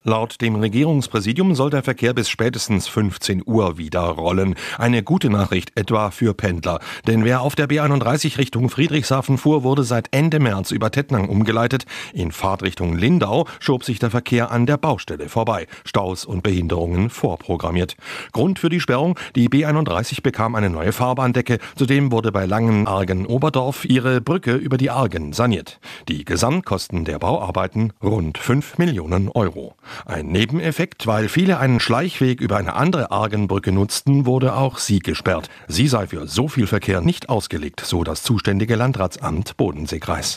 Laut dem Regierungspräsidium soll der Verkehr bis spätestens 15 Uhr wieder rollen. Eine gute Nachricht etwa für Pendler. Denn wer auf der B31 Richtung Friedrichshafen fuhr, wurde seit Ende März über Tettnang umgeleitet. In Fahrtrichtung Lindau schob sich der Verkehr an der Baustelle vorbei. Staus und Behinderungen vorprogrammiert. Grund für die Sperrung: die B31 bekam eine neue Fahrbahndecke. Zudem wurde bei Langen-Argen-Oberdorf ihre Brücke über die Argen saniert. Die Gesamtkosten der Bauarbeiten rund 5 Millionen Euro. Ein Nebeneffekt: weil viele einen Schleichweg über eine andere Argenbrücke nutzten, wurde auch sie gesperrt. Sie sei für so viel Verkehr nicht ausgelegt, so das zuständige Landratsamt Bodenseekreis.